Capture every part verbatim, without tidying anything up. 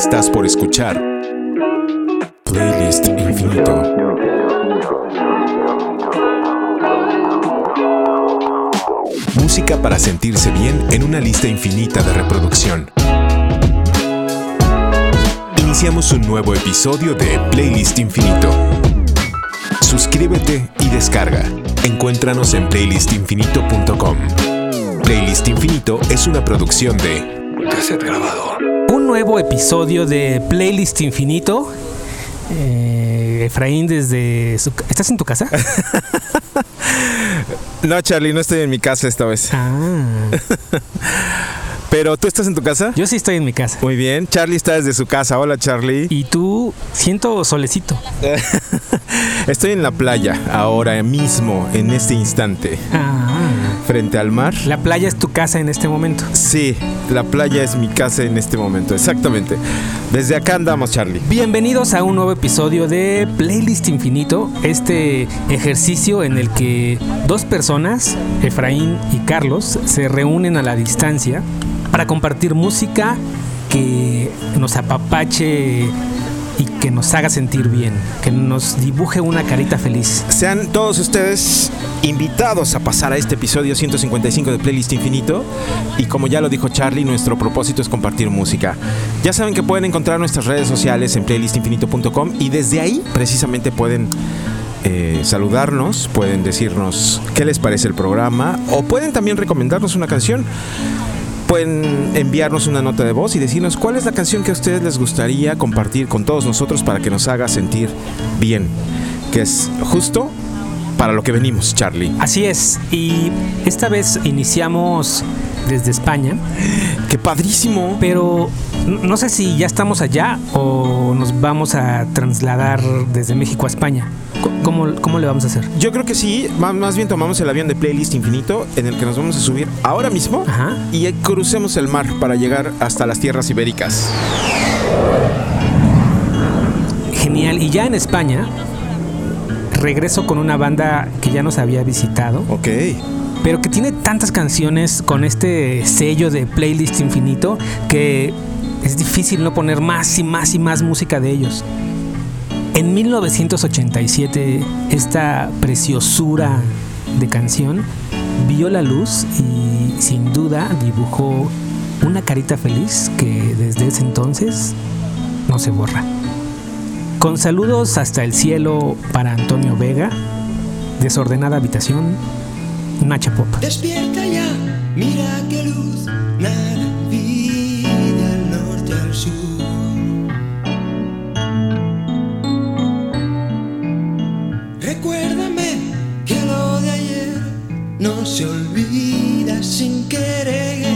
Estás por escuchar Playlist Infinito. Música para sentirse bien en una lista infinita de reproducción. Iniciamos un nuevo episodio de Playlist Infinito. Suscríbete y descarga. Encuéntranos en playlist infinito punto com. Playlist Infinito es una producción de Cassette Grabador. Un nuevo episodio de Playlist Infinito. Eh, Efraín desde su... ¿Estás en tu casa? No, Charlie, no estoy en mi casa esta vez. Ah. ¿Pero tú estás en tu casa? Yo sí estoy en mi casa. Muy bien, Charlie está desde su casa. Hola, Charlie. Y tú, siento solecito. Estoy en la playa ahora mismo, en este instante. Ah. Frente al mar. La playa es tu casa en este momento. Sí, la playa es mi casa en este momento, exactamente. Desde acá andamos, Charlie. Bienvenidos a un nuevo episodio de Playlist Infinito. Este ejercicio en el que dos personas, Efraín y Carlos, se reúnen a la distancia para compartir música que nos apapache y que nos haga sentir bien, que nos dibuje una carita feliz. Sean todos ustedes invitados a pasar a este episodio ciento cincuenta y cinco de Playlist Infinito. Y como ya lo dijo Charlie, nuestro propósito es compartir música. Ya saben que pueden encontrar nuestras redes sociales en playlist infinito punto com y desde ahí precisamente pueden eh, saludarnos, pueden decirnos qué les parece el programa o pueden también recomendarnos una canción. Pueden enviarnos una nota de voz y decirnos cuál es la canción que a ustedes les gustaría compartir con todos nosotros para que nos haga sentir bien, que es justo para lo que venimos, Charlie. Así es, y esta vez iniciamos desde España. ¡Qué padrísimo! Pero no sé si ya estamos allá o nos vamos a trasladar desde México a España. ¿Cómo, cómo le vamos a hacer? Yo creo que sí, más bien tomamos el avión de Playlist Infinito en el que nos vamos a subir ahora mismo. Ajá. Y crucemos el mar para llegar hasta las tierras ibéricas. Genial, y ya en España regreso con una banda que ya nos había visitado. Ok. Pero que tiene tantas canciones con este sello de Playlist Infinito que es difícil no poner más y más y más música de ellos. En mil novecientos ochenta y siete, esta preciosura de canción vio la luz y sin duda dibujó una carita feliz que desde ese entonces no se borra. Con saludos hasta el cielo para Antonio Vega, Desordenada Habitación, Nacha Pop. Despierta ya, mira qué luz, nada, vida al norte, al sur. Recuérdame que lo de ayer no se olvida sin querer.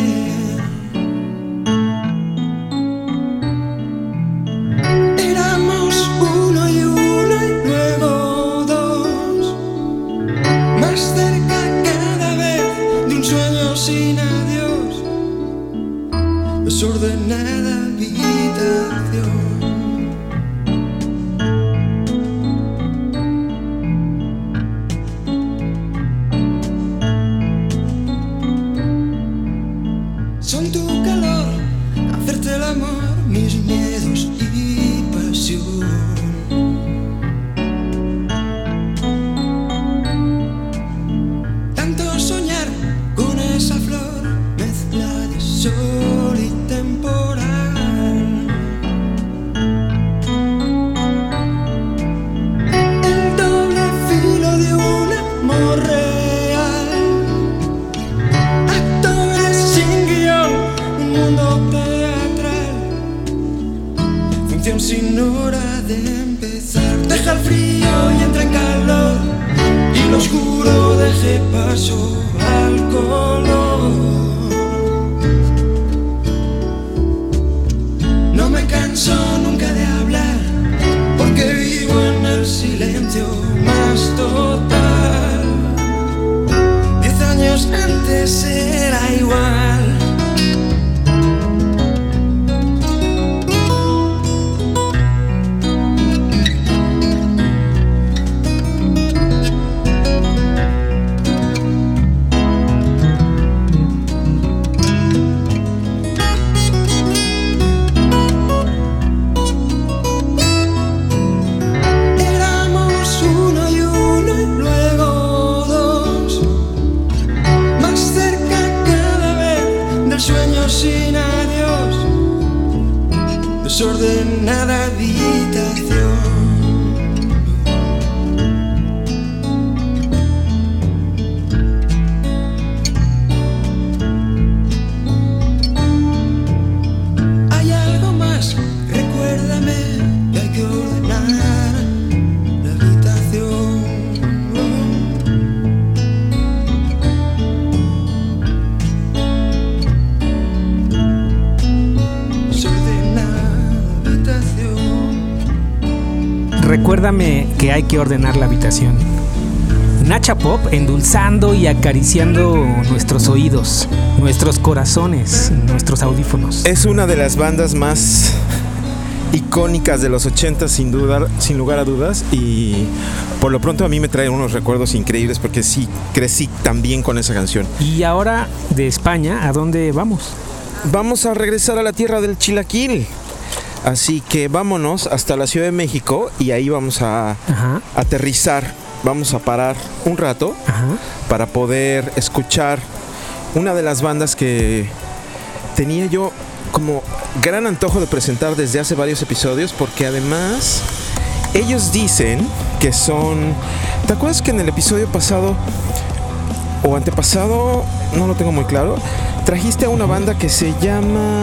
Éramos uno y uno y luego dos, más cerca cada vez de un sueño sin adiós. Desordenada habitación. Son tu calor, hacerte el amor, mis miedos y pasión. Tanto soñar con esa flor, mezcla de sol y temporal. El doble filo de un amor real. Actores sin guión, un mundo teatral. Función sin hora de empezar. Deja el frío y entra en calor, y lo oscuro deje paso al color. No me canso nunca de hablar, porque vivo en el silencio más total. Diez años antes era igual. desordenada habitación. Hay algo más, recuérdame que hay que ordenar la habitación. Recuérdame que hay que ordenar la habitación. Nacha Pop endulzando y acariciando nuestros oídos, nuestros corazones, nuestros audífonos. Es una de las bandas más icónicas de los ochenta, sin duda, sin lugar a dudas, y por lo pronto a mí me trae unos recuerdos increíbles porque sí crecí también con esa canción. Y ahora de España, ¿a dónde vamos? Vamos a regresar a la tierra del chilaquil. Así que vámonos hasta la Ciudad de México y ahí vamos a Ajá. aterrizar. Vamos a parar un rato Ajá. para poder escuchar una de las bandas que tenía yo como gran antojo de presentar desde hace varios episodios, porque además ellos dicen que son... ¿Te acuerdas que en el episodio pasado o antepasado, no lo tengo muy claro, trajiste a una banda que se llama...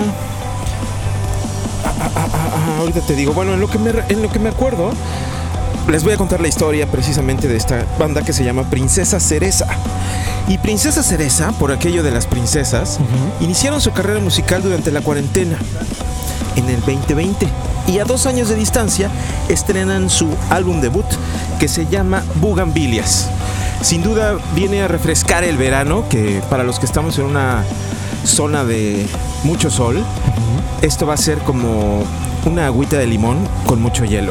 Ah, ah, ah, ah, ahorita te digo, bueno, en lo que me, en lo que me acuerdo, les voy a contar la historia precisamente de esta banda que se llama Princesa Cereza. Y Princesa Cereza, por aquello de las princesas, uh-huh. iniciaron su carrera musical durante la cuarentena, en el veinte veinte. Y a dos años de distancia estrenan su álbum debut, que se llama Bugambilias. Sin duda viene a refrescar el verano, que para los que estamos en una zona de mucho sol, uh-huh. esto va a ser como una agüita de limón con mucho hielo.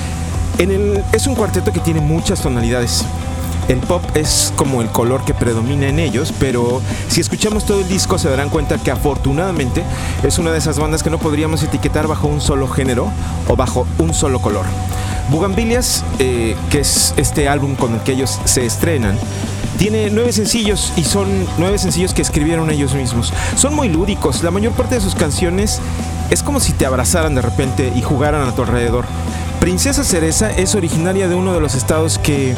En el, es un cuarteto que tiene muchas tonalidades. El pop es como el color que predomina en ellos, pero si escuchamos todo el disco se darán cuenta que afortunadamente es una de esas bandas que no podríamos etiquetar bajo un solo género o bajo un solo color. Bugambilias, eh, que es este álbum con el que ellos se estrenan, tiene nueve sencillos y son nueve sencillos que escribieron ellos mismos. Son muy lúdicos, la mayor parte de sus canciones es como si te abrazaran de repente y jugaran a tu alrededor. Princesa Cereza es originaria de uno de los estados que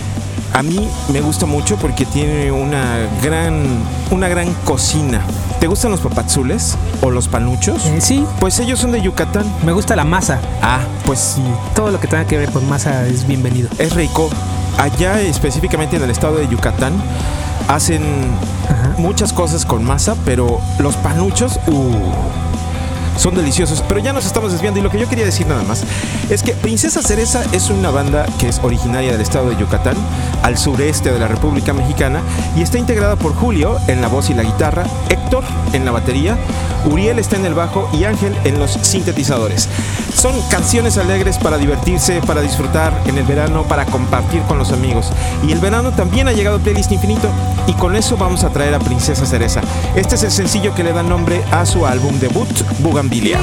a mí me gusta mucho porque tiene una gran, una gran cocina. ¿Te gustan los papazules o los panuchos? Eh, sí. Pues ellos son de Yucatán. Me gusta la masa. Ah, pues sí. Todo lo que tenga que ver con masa es bienvenido. Es rico. Allá específicamente en el estado de Yucatán hacen Ajá. muchas cosas con masa, pero los panuchos, uh, son deliciosos. Pero ya nos estamos desviando y lo que yo quería decir nada más es que Princesa Cereza es una banda que es originaria del estado de Yucatán, al sureste de la República Mexicana, y está integrada por Julio en la voz y la guitarra, Héctor en la batería, Uriel está en el bajo y Ángel en los sintetizadores. Son canciones alegres para divertirse, para disfrutar en el verano, para compartir con los amigos. Y el verano también ha llegado a Playlist Infinito y con eso vamos a traer a Princesa Cereza. Este es el sencillo que le da nombre a su álbum debut, Bugambilia.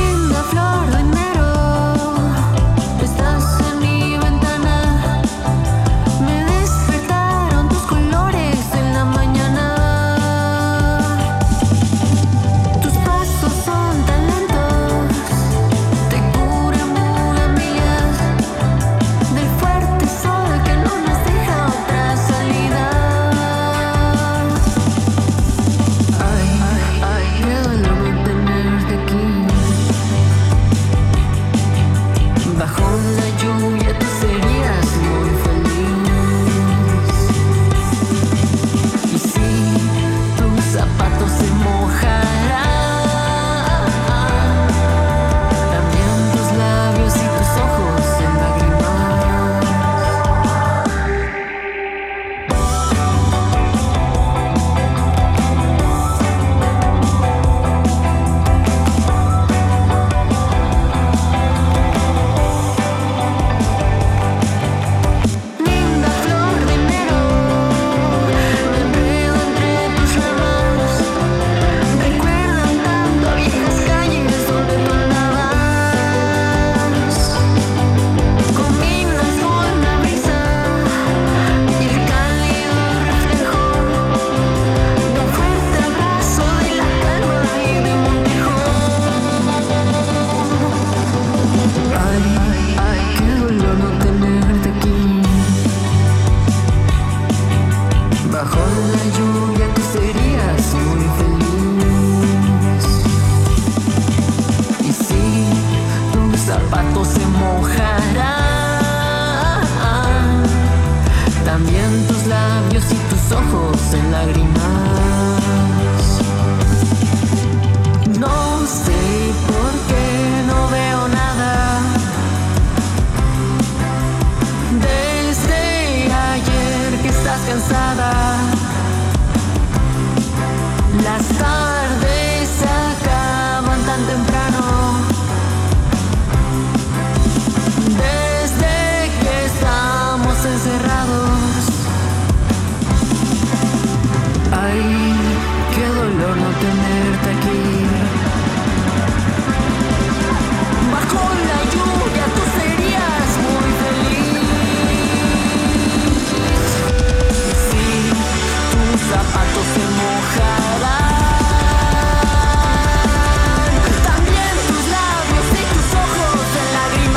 zapatos se mojarán, también tus labios y tus ojos en lágrimas. No sé por qué no veo nada. Desde ayer que estás cansada, las tardes se acaban tan temprano. Desde que estamos encerrados. Ay, qué dolor no tenerte aquí. Bajo la lluvia tú serías muy feliz. Sí, tus zapatos se mojarán, también tus labios y tus ojos en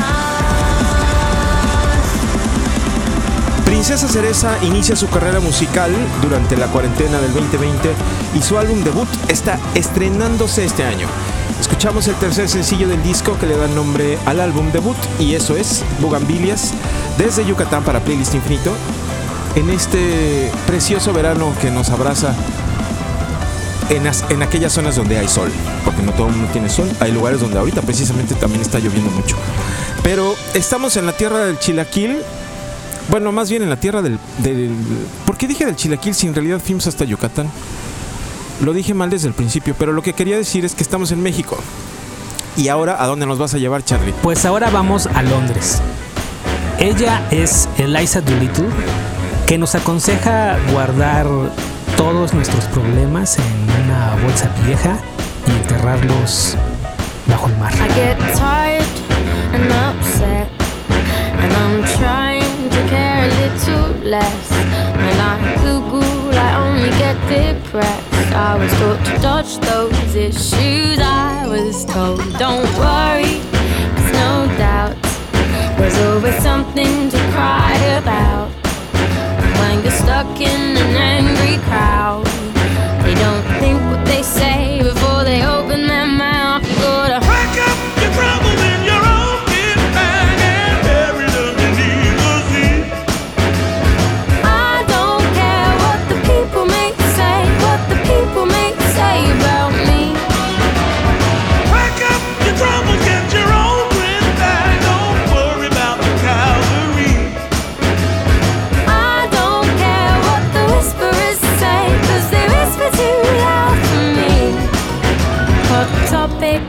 lágrimas. Princesa Cereza inicia su carrera musical durante la cuarentena del veinte veinte y su álbum debut está estrenándose este año. Escuchamos el tercer sencillo del disco que le da nombre al álbum debut, y eso es Bugambilias, desde Yucatán para Playlist Infinito, en este precioso verano que nos abraza en, as, en aquellas zonas donde hay sol, porque no todo el mundo tiene sol. Hay lugares donde ahorita precisamente también está lloviendo mucho, pero estamos en la tierra del chilaquil. Bueno, más bien en la tierra del, del... ¿Por qué dije del chilaquil si en realidad fuimos hasta Yucatán? Lo dije mal desde el principio, pero lo que quería decir es que estamos en México. ¿Y ahora a dónde nos vas a llevar, Charlie? Pues ahora vamos a Londres. Ella es Eliza Doolittle, que nos aconseja guardar todos nuestros problemas en una bolsa vieja y enterrarlos bajo el mar. I get tired and upset, and I'm trying to care a little less. When I Google, I only get depressed. I was taught to dodge those issues. I was told, don't worry, there's no doubt, there's always something to cry about. When you're stuck in an angry crowd, they don't think what they say before they open their mouth. You gotta Pack up your troubles in your own kit bag and bury them beneath the sea. I don't care what the people may say, what the people may say about me. Pack up your troubles, get your own twin bag. Don't worry about the cavalry. I don't care what the whisperers say, 'cause they whisper too loud for me. Hot topic,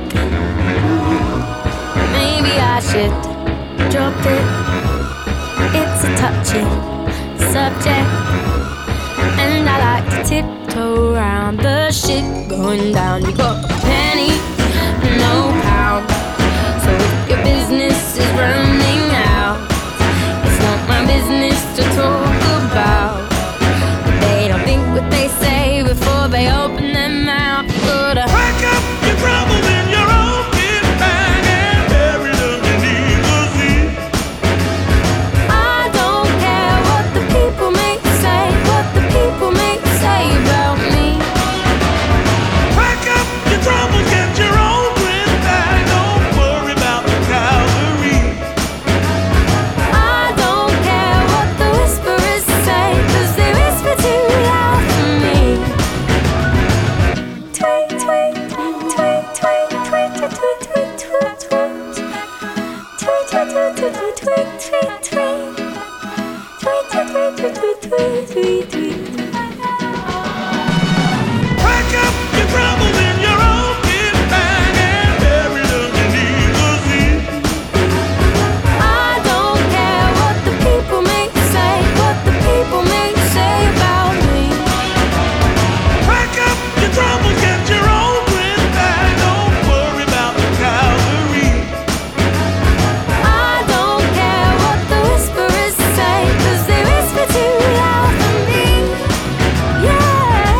maybe I should drop it. It's a touchy subject, and I like to tiptoe around the shit going down. You got a penny, no pound, so if your business is running out, it's not my business to talk about. They don't think what they say before they open their mouth. Gotta Pack up your troubles in your own kit bag and bury them beneath the sea. I don't care what the people may say, what the people may say about me. Pack up your troubles, get your own twin bag. Don't worry about the cavalry. I don't care what the whisperers say, 'cause they whisper too loud for me. Tweet, tweet, tweet, tweet, tweet, tweet, tweet, tweet, tweet, tweet. Tweet, tweet, tweet, tweet, tweet, tweet, tweet, tweet. Tweet, tweet, tweet, tweet, tweet, tweet, tweet, tweet. Pack up your troubles in your own kit bag and bury them beneath the sea. I don't care what the people may say, what the people may say about me. Pack up your troubles, get your own twin bag. Don't worry about the cavalry. I don't care what the whisperers say, 'cause they whisper too loud for me. Yeah.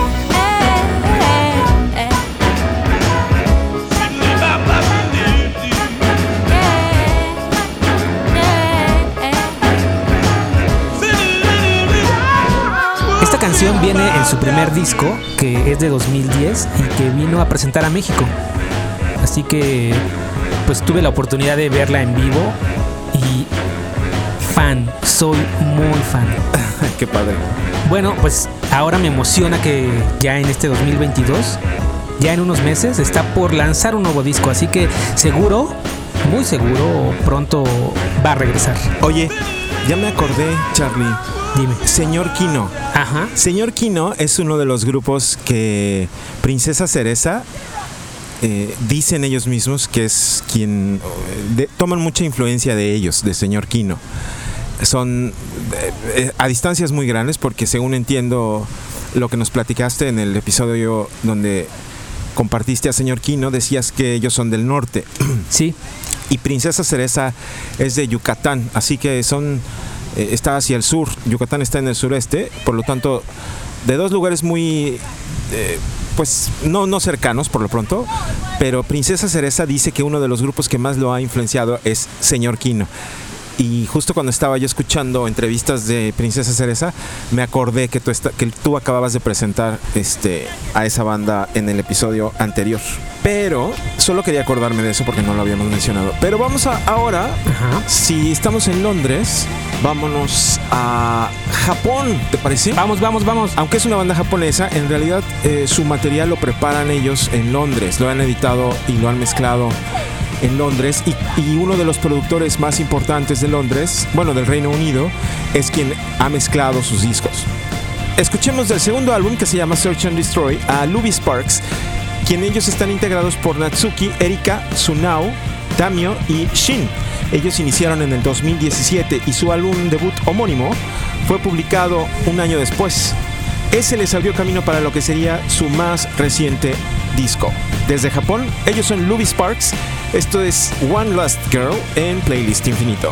Esta canción viene en su primer disco, que es de dos mil diez y que vino a presentar a México. Así que pues tuve la oportunidad de verla en vivo y fan, soy muy fan. Qué padre. Bueno, pues ahora me emociona que ya en este dos mil veintidós, ya en unos meses, está por lanzar un nuevo disco, así que seguro, muy seguro, pronto va a regresar. Oye, ya me acordé, Charlie. Dime. Señor Kino. Ajá. Señor Kino es uno de los grupos que Princesa Cereza eh, dicen ellos mismos que es quien de, toman mucha influencia de ellos, de Señor Kino. Son eh, a distancias muy grandes, porque según entiendo lo que nos platicaste en el episodio donde compartiste a Señor Kino, decías que ellos son del norte. Sí. Y Princesa Cereza es de Yucatán, así que son eh, está hacia el sur. Yucatán está en el sureste, por lo tanto, de dos lugares muy eh, pues no, no cercanos por lo pronto, pero Princesa Cereza dice que uno de los grupos que más lo ha influenciado es Señor Kino. Y justo cuando estaba yo escuchando entrevistas de Princesa Cereza, me acordé que tú, está, que tú acababas de presentar este, a esa banda en el episodio anterior. Pero solo quería acordarme de eso porque no lo habíamos mencionado. Pero vamos a ahora, Ajá. si estamos en Londres, vámonos a Japón, ¿te parece? Vamos, vamos, vamos. Aunque es una banda japonesa, en realidad eh, su material lo preparan ellos en Londres. Lo han editado y lo han mezclado en Londres, y, y uno de los productores más importantes de Londres, bueno, del Reino Unido, es quien ha mezclado sus discos. Escuchemos del segundo álbum, que se llama Search and Destroy, a Luby Sparks, quien ellos están integrados por Natsuki, Erika, Tsunao, Tamio y Shin. Ellos iniciaron en el dos mil diecisiete y su álbum debut homónimo fue publicado un año después. Ese les abrió camino para lo que sería su más reciente disco. Desde Japón, ellos son Luby Sparks. Esto es One Last Girl en Playlist Infinito.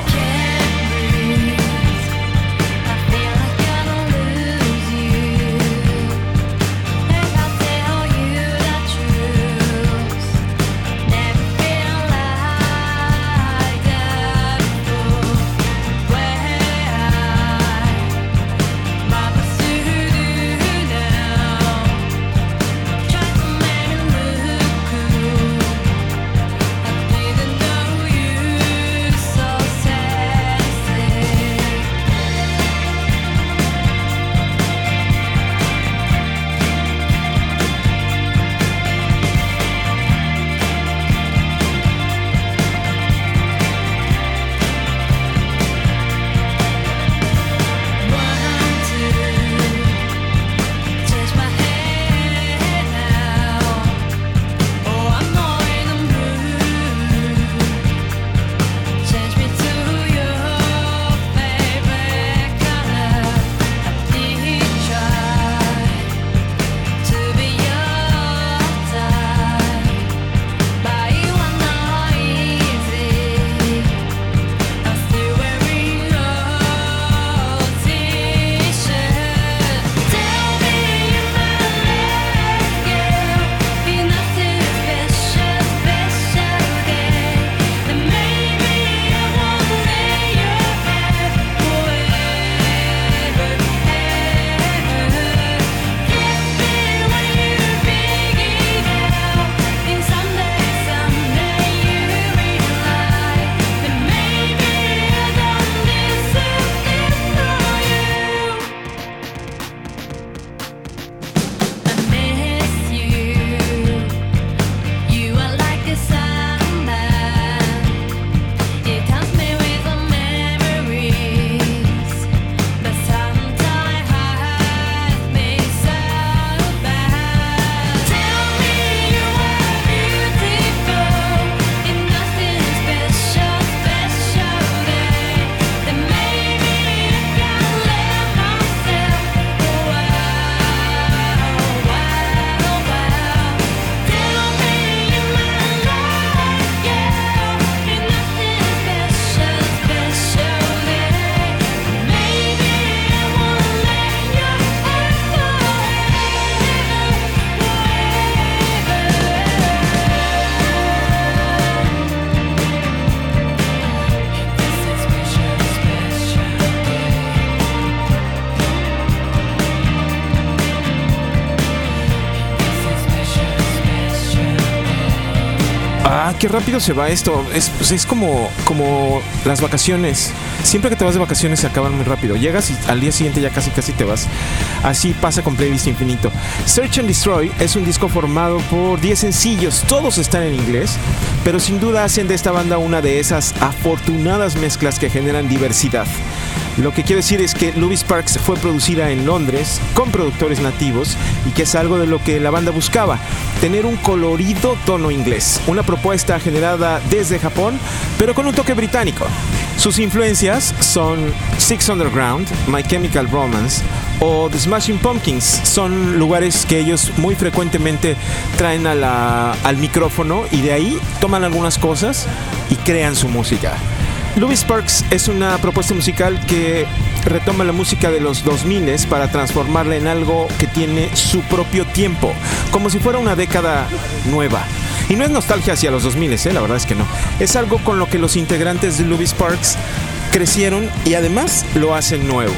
So sad. qué rápido se va esto. Es, pues es como, como las vacaciones. Siempre que te vas de vacaciones se acaban muy rápido. Llegas y al día siguiente ya casi casi te vas. Así pasa con Playlist Infinito. Search and Destroy es un disco formado por diez sencillos. Todos están en inglés, pero sin duda hacen de esta banda una de esas afortunadas mezclas que generan diversidad. Lo que quiero decir es que Louis Sparks fue producida en Londres con productores nativos y que es algo de lo que la banda buscaba, tener un colorido tono inglés, una propuesta generada desde Japón pero con un toque británico. Sus influencias son Six Underground, My Chemical Romance o The Smashing Pumpkins. Son lugares que ellos muy frecuentemente traen a la, al micrófono y de ahí toman algunas cosas y crean su música. Louis Sparks es una propuesta musical que retoma la música de los dos mil para transformarla en algo que tiene su propio tiempo, como si fuera una década nueva. Y no es nostalgia hacia los dos mil, ¿eh? La verdad es que no. Es algo con lo que los integrantes de Louis Sparks crecieron y además lo hacen nuevo.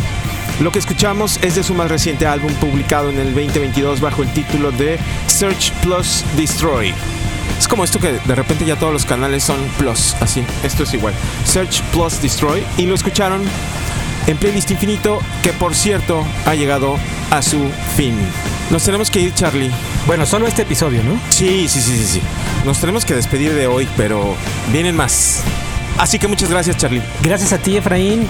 Lo que escuchamos es de su más reciente álbum publicado en el veinte veintidós bajo el título de Search plus Destroy. Es como esto que de repente ya todos los canales son plus, así, esto es igual. Search plus Destroy, y lo escucharon en Playlist Infinito, que por cierto ha llegado a su fin. Nos tenemos que ir, Charlie. Bueno, solo este episodio, ¿no? Sí, sí, sí, sí, sí. Nos tenemos que despedir de hoy, pero vienen más. Así que muchas gracias, Charlie. Gracias a ti, Efraín,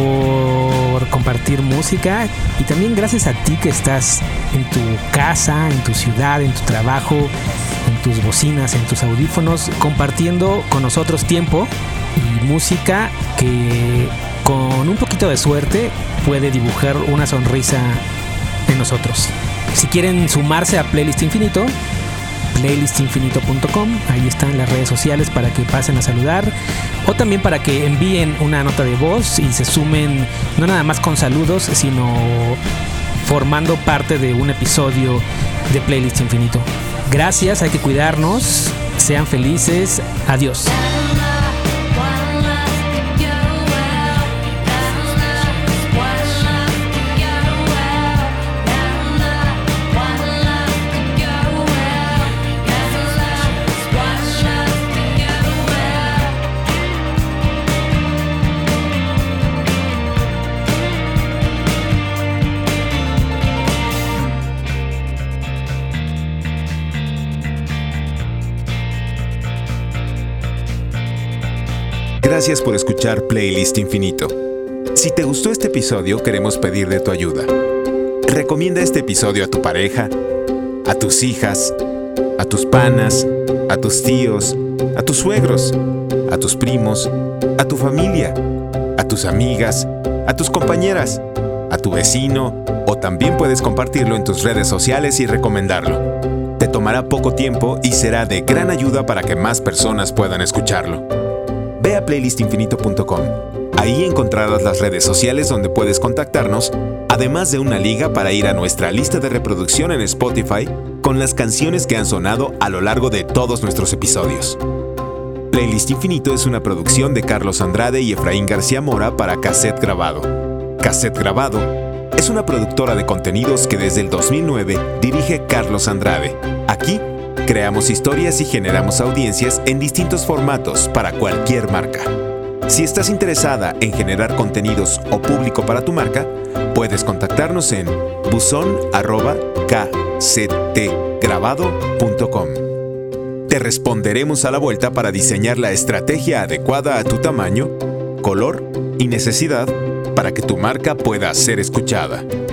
por compartir música, y también gracias a ti que estás en tu casa, en tu ciudad, en tu trabajo, en tus bocinas, en tus audífonos, compartiendo con nosotros tiempo y música que con un poquito de suerte puede dibujar una sonrisa en nosotros. Si quieren sumarse a Playlist Infinito, playlist infinito punto com, ahí están las redes sociales para que pasen a saludar, o también para que envíen una nota de voz y se sumen no nada más con saludos, sino formando parte de un episodio de Playlist Infinito. Gracias, hay que cuidarnos, sean felices, adiós. Gracias por escuchar Playlist Infinito. Si te gustó este episodio, queremos pedir de tu ayuda. Recomienda este episodio a tu pareja, a tus hijas, a tus panas, a tus tíos, a tus suegros, a tus primos, a tu familia, a tus amigas, a tus compañeras, a tu vecino, o también puedes compartirlo en tus redes sociales y recomendarlo. Te tomará poco tiempo y será de gran ayuda para que más personas puedan escucharlo. Ve a playlist infinito punto com. Ahí encontrarás las redes sociales donde puedes contactarnos, además de una liga para ir a nuestra lista de reproducción en Spotify con las canciones que han sonado a lo largo de todos nuestros episodios. Playlist Infinito es una producción de Carlos Andrade y Efraín García Mora para Cassette Grabado. Cassette Grabado es una productora de contenidos que desde el dos mil nueve dirige Carlos Andrade. Aquí creamos historias y generamos audiencias en distintos formatos para cualquier marca. Si estás interesada en generar contenidos o público para tu marca, puedes contactarnos en buzón arroba cassetgrabado punto com. Te responderemos a la vuelta para diseñar la estrategia adecuada a tu tamaño, color y necesidad para que tu marca pueda ser escuchada.